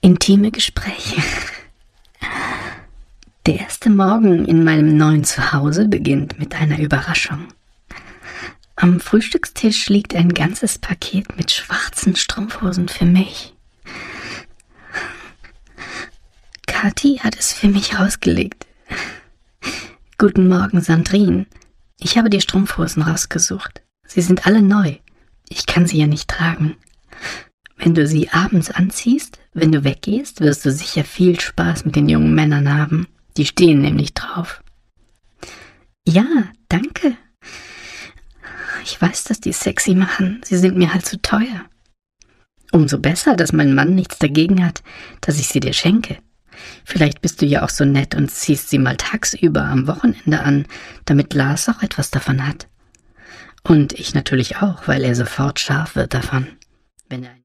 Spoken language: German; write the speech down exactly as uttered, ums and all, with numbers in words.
Intime Gespräche. Der erste Morgen in meinem neuen Zuhause beginnt mit einer Überraschung. Am Frühstückstisch liegt ein ganzes Paket mit schwarzen Strumpfhosen für mich. Kathi hat es für mich rausgelegt. Guten Morgen, Sandrine. Ich habe die Strumpfhosen rausgesucht. Sie sind alle neu. Ich kann sie ja nicht tragen. Wenn du sie abends anziehst, wenn du weggehst, wirst du sicher viel Spaß mit den jungen Männern haben. Die stehen nämlich drauf. Ja, danke. Ich weiß, dass die sexy machen. Sie sind mir halt zu teuer. Umso besser, dass mein Mann nichts dagegen hat, dass ich sie dir schenke. Vielleicht bist du ja auch so nett und ziehst sie mal tagsüber am Wochenende an, damit Lars auch etwas davon hat. Und ich natürlich auch, weil er sofort scharf wird davon. Wenn er